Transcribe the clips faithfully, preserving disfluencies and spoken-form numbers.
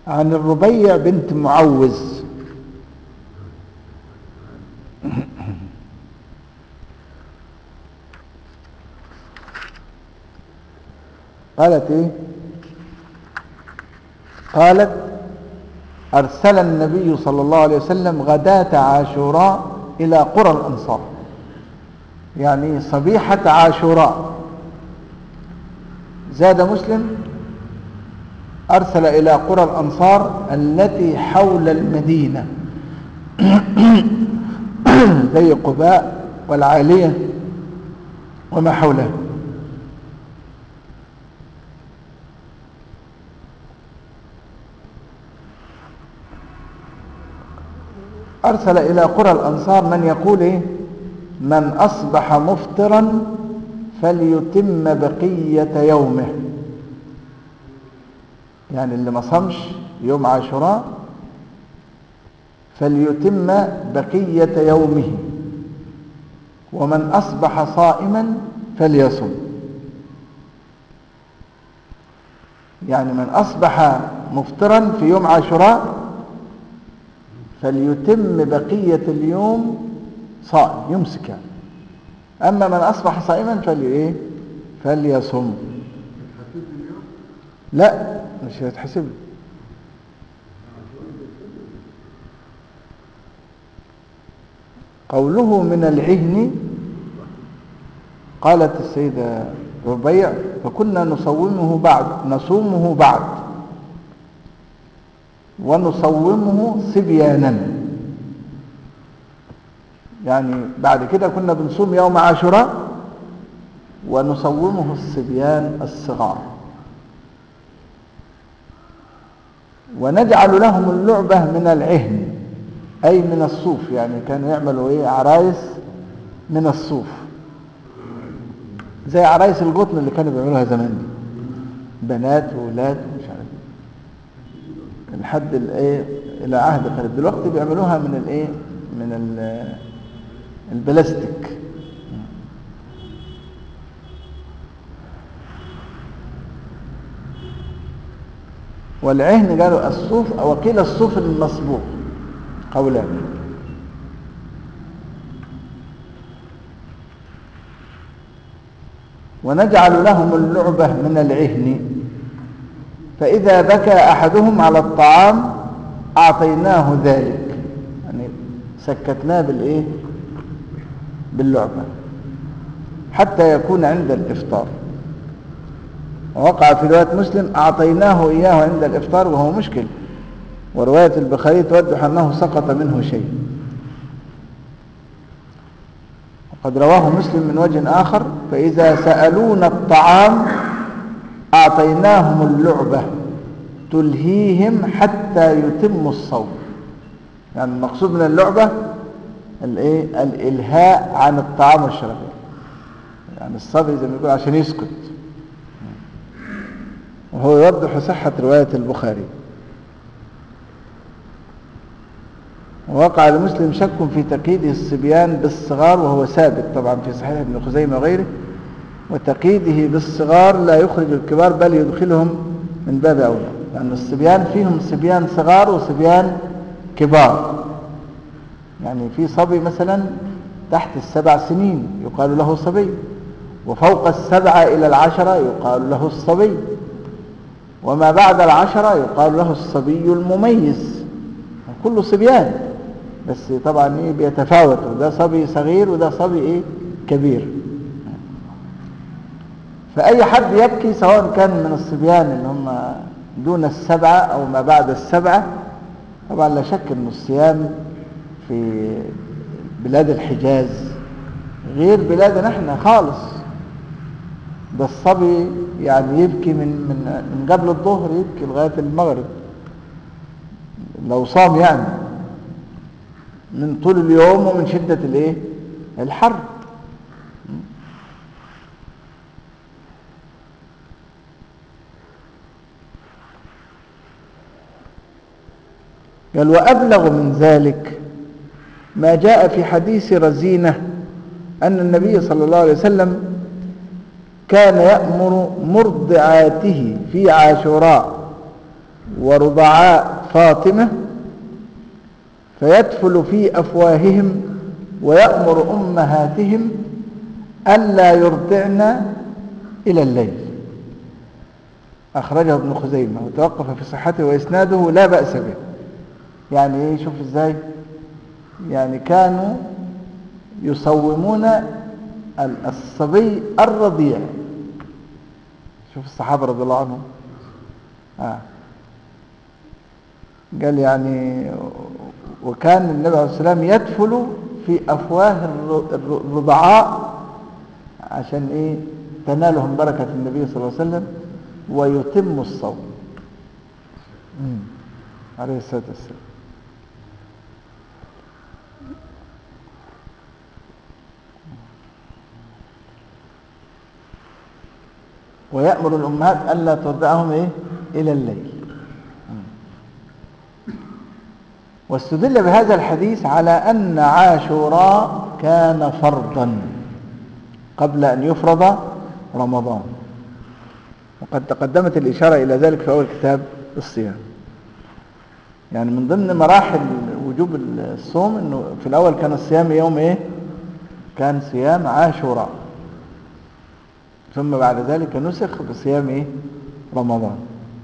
عن الربيع بنت معوذ قالت ايه؟ قالت أرسل النبي صلى الله عليه وسلم غداة عاشوراء إلى قرى الأنصار، يعني صبيحة عاشوراء. زاد مسلم أرسل إلى قرى الأنصار التي حول المدينة زي قباء والعالية وما حولها. أرسل إلى قرى الأنصار من يقول إيه؟ من أصبح مفطرا فليتم بقية يومه، يعني اللي ما صمش يوم عاشوراء فليتم بقية يومه، ومن أصبح صائما فليصم. يعني من أصبح مفطرا في يوم عاشوراء فليتم بقية اليوم صائم، يمسك يعني. أما من أصبح صائما فلي فليصم. لا مش هتحسب. قوله من العهن، قالت السيدة ربيع فكنا نصومه بعد نصومه بعد ونصومه صبيانا، يعني بعد كده كنا بنصوم يوم عاشوراء ونصومه الصبيان الصغار، ونجعل لهم اللعبة من العهن أي من الصوف، يعني كانوا يعملوا إيه؟ عرايس من الصوف زي عرايس القطن اللي كانوا بيعملوها زمان دي، بنات وولاد مش عارف لحد الايه الى عهد قريب. دلوقتي بيعملوها من الايه من البلاستيك. والعهن قالوا الصوف او قيل الصوف المصبوغ، قولان. ونجعل لهم اللعبة من العهن، فإذا بكى أحدهم على الطعام أعطيناه ذلك، يعني سكتناه بالإيه؟ باللعبة حتى يكون عند الإفطار. ووقع في رواية مسلم أعطيناه إياه عند الإفطار وهو مشكل، ورواية البخاري توضح أنه سقط منه شيء. وقد رواه مسلم من وجه آخر فإذا سألون الطعام أعطيناهم اللعبة تلهيهم حتى يتموا الصوم، يعني المقصود من اللعبة الايه؟ الإلهاء عن الطعام والشراب، يعني الصبي زي ما يقول عشان يسكت، وهو يوضح صحة رواية البخاري. ووقع لمسلم شك في تقييده الصبيان بالصغار وهو ثابت طبعا في صحيح ابن خزيمة وغيره، وتقييده بالصغار لا يخرج الكبار بل يدخلهم من باب أولى، لأن يعني الصبيان فيهم صبيان صغار وصبيان كبار. يعني في صبي مثلا تحت السبع سنين يقال له صبي، وفوق السبعة إلى العشرة يقال له الصبي، وما بعد العشرة يقال له الصبي المميز. كله صبيان بس طبعا إيه بيتفاوتوا، ده صبي صغير وده صبي إيه كبير. فأي حد يبكي سواء كان من الصبيان اللي هم دون السبعة أو ما بعد السبعة، طبعا لا شك أن الصيام في بلاد الحجاز غير بلادنا احنا خالص. ده الصبي يعني يبكي من من من قبل الظهر يبكي لغاية المغرب لو صام، يعني من طول اليوم ومن شدة الايه الحر. قال وأبلغ من ذلك ما جاء في حديث رزينة أن النبي صلى الله عليه وسلم كان يأمر مرضعاته في عاشوراء ورضعاء فاطمة فيدفل في أفواههم ويأمر أمهاتهم ألا يرضعن إلى الليل. أخرجه ابن خزيمة وتوقف في صحته وإسناده لا بأس به. يعني إيه؟ شوف إزاي، يعني كانوا يصومون الصبي الرضيع. شوف الصحابة رضي الله عنهم. آه. قال يعني وكان النبي عليه الصلاة والسلام يدفل في أفواه الرضعاء عشان إيه؟ تنالهم بركة النبي صلى الله عليه وسلم ويتم الصوم عليه الصلاة والسلام. ويأمر الأمهات ألا ترضعهم إيه؟ إلى الليل. واستدل بهذا الحديث على أن عاشوراء كان فرضا قبل أن يفرض رمضان، وقد تقدمت الإشارة إلى ذلك في أول كتاب الصيام. يعني من ضمن مراحل وجوب الصوم أنه في الأول كان الصيام يوم إيه؟ كان صيام عاشوراء، ثم بعد ذلك نسخ بصيام إيه؟ رمضان.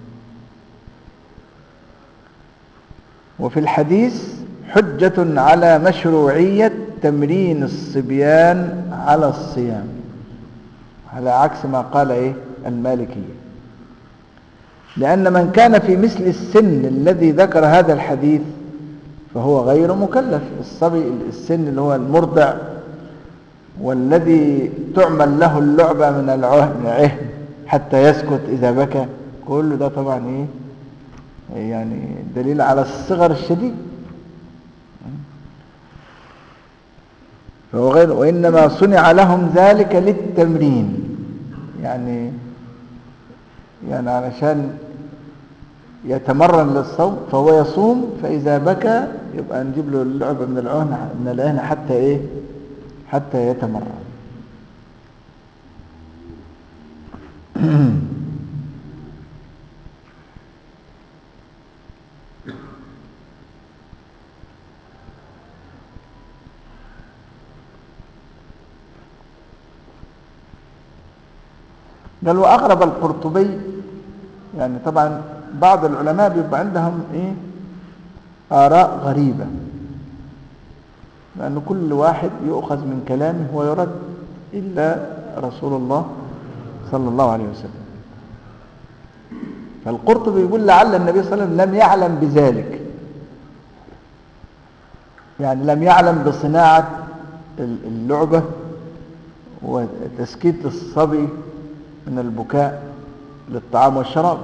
وفي الحديث حجة على مشروعية تمرين الصبيان على الصيام، على عكس ما قال إيه؟ المالكية، لأن من كان في مثل السن الذي ذكر هذا الحديث فهو غير مكلف. الصبي السن اللي هو المرضع والذي تعمل له اللعبة من العهن حتى يسكت إذا بكى، كل ده طبعا إيه؟ يعني دليل على الصغر الشديد. فهو غير، وإنما صنع لهم ذلك للتمرين، يعني يعني علشان يتمرن للصوم، فهو يصوم فإذا بكى يبقى نجيب له اللعبة من العهن من العهن حتى إيه؟ حتى يتمرن. قال وأغرب القرطبي، يعني طبعا بعض العلماء بيبقى عندهم إيه؟ آراء غريبة، لأن كل واحد يؤخذ من كلامه ويرد إلا رسول الله صلى الله عليه وسلم. فالقرطبي يقول لعل النبي صلى الله عليه وسلم لم يعلم بذلك، يعني لم يعلم بصناعة اللعبة وتسكيت الصبي من البكاء للطعام والشراب.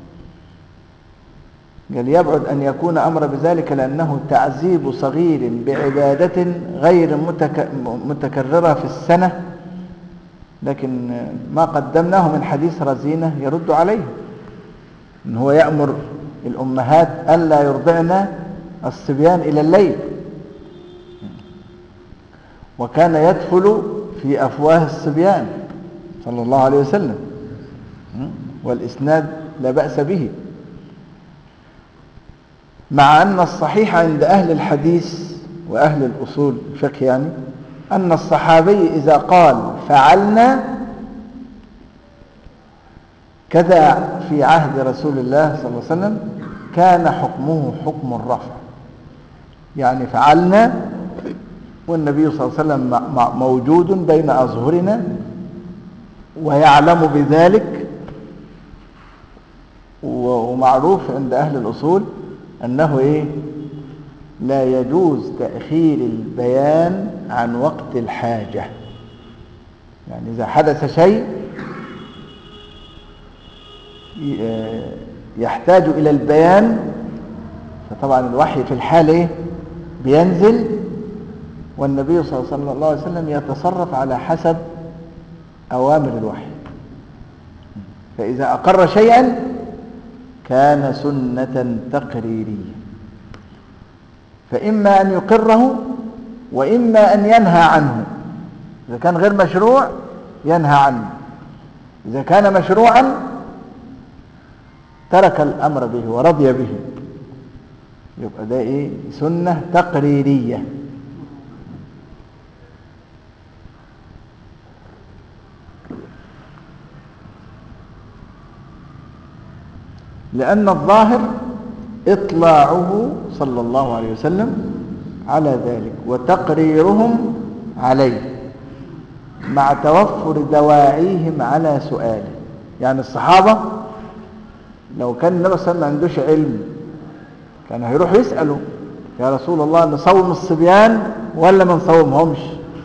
قال يبعد أن يكون أمر بذلك لأنه تعذيب صغير بعبادة غير متكررة في السنة، لكن ما قدمناه من حديث رزينة يرد عليه، إن هو يأمر الأمهات ألا يرضعن الصبيان إلى الليل، وكان يدفل في أفواه الصبيان صلى الله عليه وسلم، والإسناد لا بأس به، مع أن الصحيح عند أهل الحديث وأهل الأصول الفقه يعني أن الصحابي إذا قال فعلنا كذا في عهد رسول الله صلى الله عليه وسلم كان حكمه حكم الرفع، يعني فعلنا والنبي صلى الله عليه وسلم موجود بين أظهرنا ويعلم بذلك، ومعروف عند أهل الأصول أنه إيه؟ لا يجوز تأخير البيان عن وقت الحاجة. يعني إذا حدث شيء يحتاج إلى البيان فطبعا الوحي في الحالة إيه؟ بينزل، والنبي صلى الله عليه وسلم يتصرف على حسب أوامر الوحي، فإذا أقر شيئا كان سنة تقريرية، فإما أن يقره وإما أن ينهى عنه. إذا كان غير مشروع ينهى عنه، إذا كان مشروعا ترك الأمر به ورضي به، يبقى ده إيه؟ سنة تقريرية. لأن الظاهر إطلاعه صلى الله عليه وسلم على ذلك وتقريرهم عليه مع توفر دواعيهم على سؤاله. يعني الصحابة لو كان النبي صلى الله عليه وسلم ما عندوش علم كان هيروح يسأله يا رسول الله نصوم الصبيان ولا ما نصومهمش؟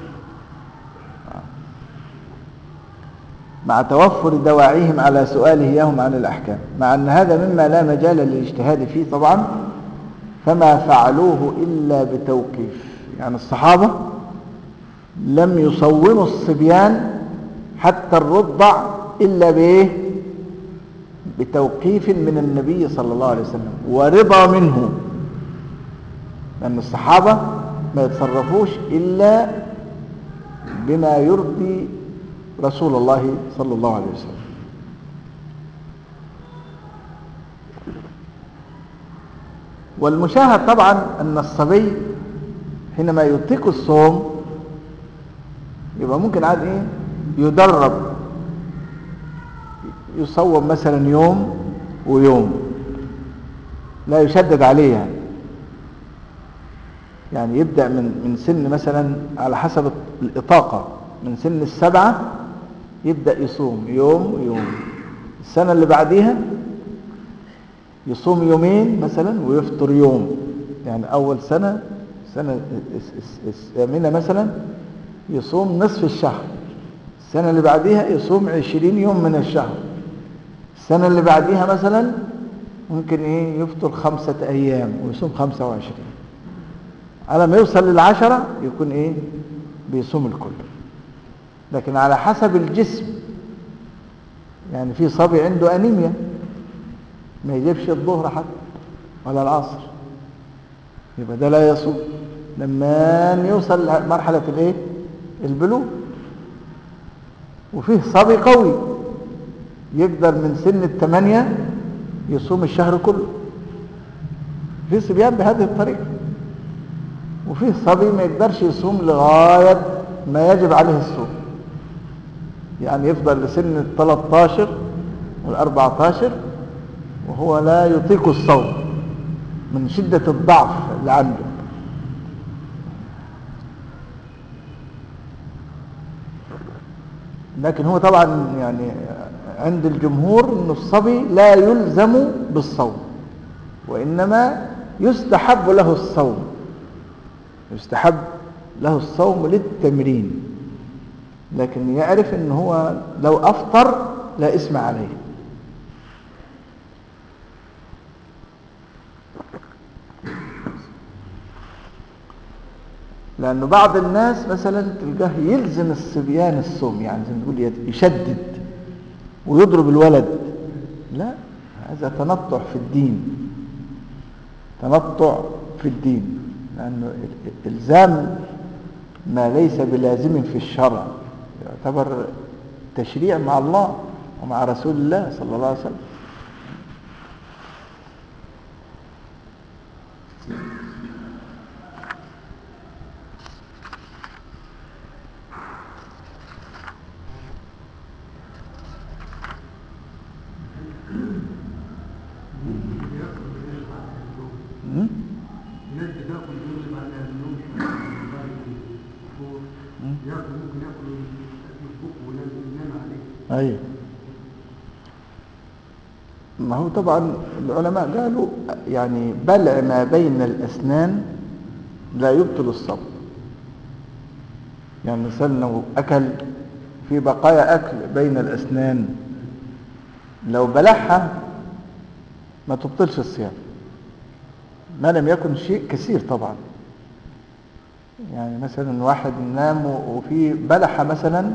مع توفر دواعيهم على سؤاله إياهم عن الأحكام، مع أن هذا مما لا مجال للاجتهاد فيه طبعا، فما فعلوه إلا بتوقيف. يعني الصحابة لم يصوموا الصبيان حتى الرضع إلا بإيه؟ بتوقيف من النبي صلى الله عليه وسلم ورضا منه، لأن الصحابة ما يتصرفوش إلا بما يرضي رسول الله صلى الله عليه وسلم. والمشاهد طبعا أن الصبي حينما يطيق الصوم يبقى ممكن عاد إيه؟ يدرب، يصوم مثلا يوم ويوم، لا يشدد عليه. يعني, يعني يبدأ من من سن مثلا على حسب الإطاقة، من سن السبعة يبدأ يصوم يوم ويوم. السنة اللي بعديها يصوم يومين مثلا ويفطر يوم. يعني أول سنة سنة الثامنة مثلا يصوم نصف الشهر، السنة اللي بعديها يصوم عشرين يوم من الشهر، السنة اللي بعديها مثلا ممكن ايه يفطر خمسة أيام ويصوم خمسة وعشرين، على ما يوصل للعشرة يكون ايه بيصوم الكل. لكن على حسب الجسم، يعني في صبي عنده أنيميا ما يجيبش الظهر حتى ولا العصر، يبقى ده لا يصوم لما يوصل لمرحلة الايه البلوغ. وفيه صبي قوي يقدر من سن الثمانية يصوم الشهر كله، في صبيان بهذه الطريقة. وفيه صبي ما يقدرش يصوم لغاية ما يجب عليه الصوم، يعني يفضل لسن الثلاثة عشر والأربعة عشر وهو لا يطيق الصوم من شدة الضعف اللي عنده. لكن هو طبعا يعني عند الجمهور أن الصبي لا يلزم بالصوم، وإنما يستحب له الصوم، يستحب له الصوم للتمرين، لكن يعرف أنه هو لو أفطر لا إثم عليه. لأنه بعض الناس مثلا تلقاه يلزم الصبيان الصوم، يعني زي ما تقول يشدد ويضرب الولد، لا، هذا تنطع في الدين، تنطع في الدين، لأنه إلزام ما ليس بلازم في الشرع يعتبر تشريع مع الله ومع رسول الله صلى الله عليه وسلم. أيوة، ما هو طبعا العلماء قالوا يعني بلع ما بين الأسنان لا يبطل الصوم. يعني مثلا لو أكل في بقايا أكل بين الأسنان لو بلعها ما تبطلش الصيام، ما لم يكن شيء كثير طبعا. يعني مثلا واحد نام وفي بلحة مثلا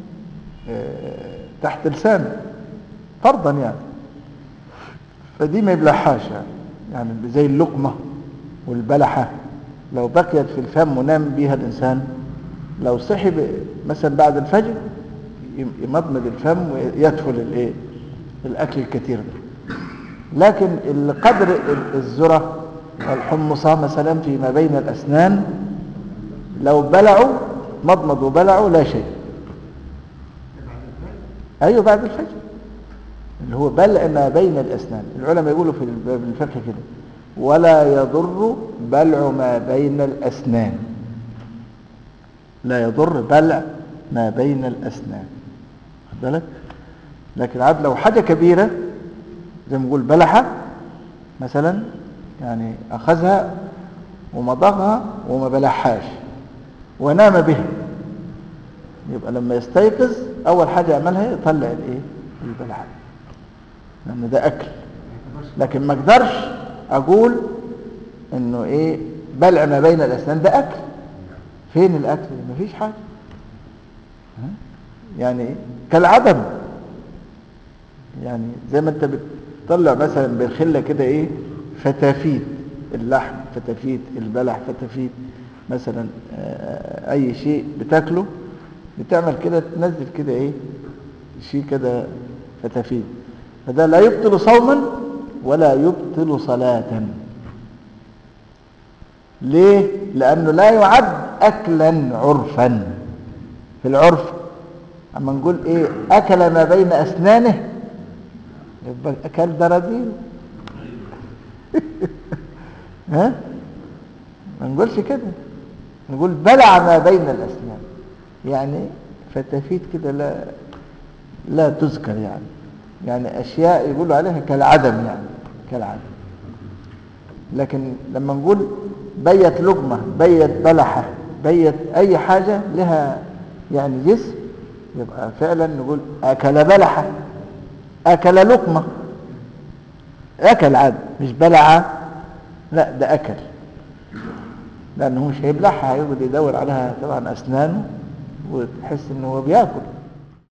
تحت لسانه فرضا، يعني فدي ما يبلعهاش، يعني يعني زي اللقمة والبلحة لو بقيت في الفم ونام بيها الإنسان، لو صحي مثلا بعد الفجر يمضمض الفم ويدخل الايه الاكل الكثير ده. لكن القدر الذرة والحمصة مثلا فيما بين الأسنان لو بلعوا مضمضوا وبلعوا لا شيء. أيوه بعد الفجر اللي هو بلع ما بين الأسنان. العلماء يقولوا في الفقه كده ولا يضر بلع ما بين الأسنان، لا يضر بلع ما بين الأسنان، خد بالك. لكن عاد لو حاجة كبيرة زي ما نقول بلحة مثلا، يعني أخذها ومضغها وما بلحاش ونام بها، يبقى لما يستيقظ أول حاجة يعملها يطلع الإيه البلحة، لأن ده أكل. لكن ما اقدرش أقول إنه إيه بلع ما بين الأسنان ده أكل. فين الأكل؟ مفيش حاجة، يعني كالعدم. يعني زي ما أنت بتطلع مثلا بالخلة كده إيه فتافيت اللحم، فتافيت البلح، فتافيت مثلا أي شيء بتاكله بتعمل كده، تنزل كده إيه شيء كده فتافيت، فده لا يبطل صوما ولا يبطل صلاة. ليه؟ لأنه لا يعد أكلا عرفا. في العرف أما نقول إيه أكل ما بين أسنانه يبقى أكل درديل ها؟ ما نقولش كده، نقول بلع ما بين الأسنان، يعني فتافيت كده لا لا تذكر، يعني يعني أشياء يقولوا عليها كالعدم، يعني كالعدم. لكن لما نقول بيت لقمة، بيت بلحة، بيت أي حاجة لها يعني جسم، يبقى فعلا نقول أكل بلحة، أكل لقمة، أكل عاد مش بلعة، لا ده أكل، لأنه مش هيبلعها، هيقعد يدور عليها طبعا أسنانه وتحس إنه هو بياكل.